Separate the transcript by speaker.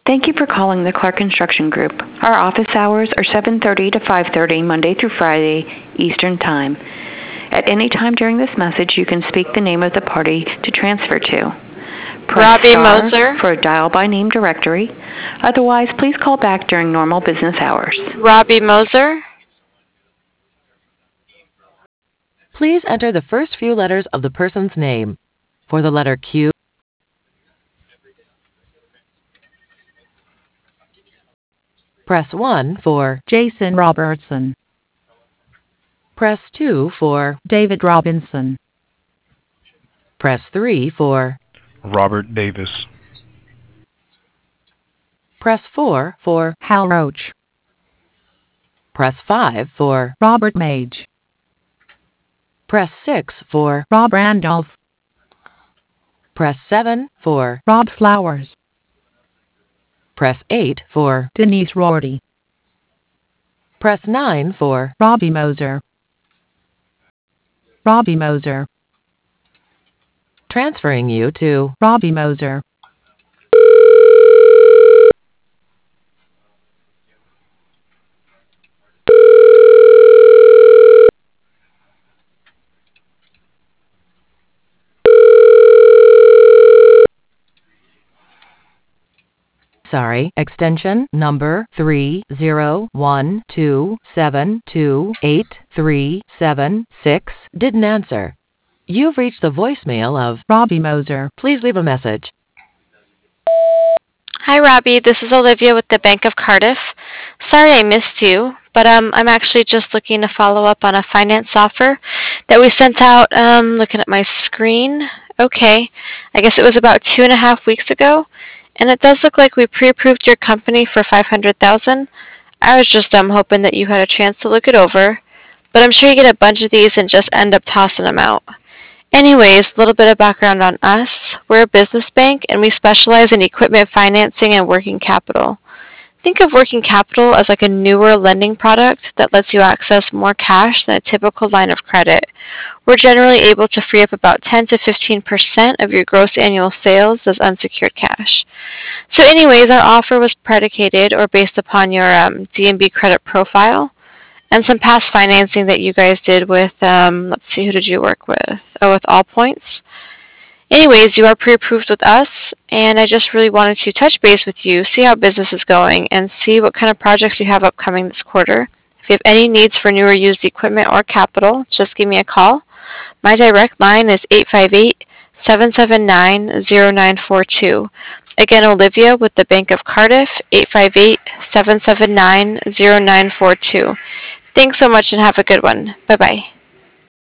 Speaker 1: Thank you for calling the Clark Construction Group. Our office hours are 7:30 to 5:30 Monday through Friday, Eastern Time. At any time during this message, you can speak the name of the party to transfer to. Press
Speaker 2: Robbie
Speaker 1: star
Speaker 2: Moser.
Speaker 1: for a dial by name directory. Otherwise, please call back during normal business hours.
Speaker 2: Robbie Moser.
Speaker 3: Please enter the first few letters of the person's name. For the letter Q, press 1 for
Speaker 4: Jason Robertson,
Speaker 3: press 2 for
Speaker 4: David Robinson,
Speaker 3: press 3 for
Speaker 5: Robert Davis.
Speaker 3: press 4 for
Speaker 4: Hal Roach,
Speaker 3: press 5 for
Speaker 4: Robert Mage,
Speaker 3: press 6 for
Speaker 4: Rob Randolph,
Speaker 3: press 7 for
Speaker 4: Rob Flowers,
Speaker 3: press 8 for
Speaker 4: Denise Rorty,
Speaker 3: press 9 for
Speaker 4: Robbie Moser, Robbie Moser,
Speaker 3: transferring you to
Speaker 4: Robbie Moser.
Speaker 3: extension number 301272837 didn't answer. You've reached the voicemail of
Speaker 4: Robbie Moser.
Speaker 3: Please leave a message.
Speaker 2: Hi, Robbie. This is Olivia with the Bank of Cardiff. Sorry I missed you, but I'm actually just looking to follow up on a finance offer that we sent out. Looking at my screen. Okay, I guess it was about 2.5 weeks ago, and it does look like we pre-approved your company for $500,000. I was just hoping that you had a chance to look it over, but I'm sure you get a bunch of these and just end up tossing them out. Anyways, a little bit of background on us. We're a business bank, and we specialize in equipment financing and working capital. Think of working capital as like a newer lending product that lets you access more cash than a typical line of credit. We're generally able to free up about 10 to 15% of your gross annual sales as unsecured cash. So anyways, our offer was predicated or based upon your D&B credit profile and some past financing that you guys did with, let's see, who did you work with? Oh, with All Points. Anyways, you are pre-approved with us, and I just really wanted to touch base with you, see how business is going, and see what kind of projects you have upcoming this quarter. If you have any needs for new or used equipment or capital, just give me a call. My direct line is 858-779-0942. Again, Olivia with the Bank of Cardiff, 858-779-0942. Thanks so much and have a good one. Bye-bye.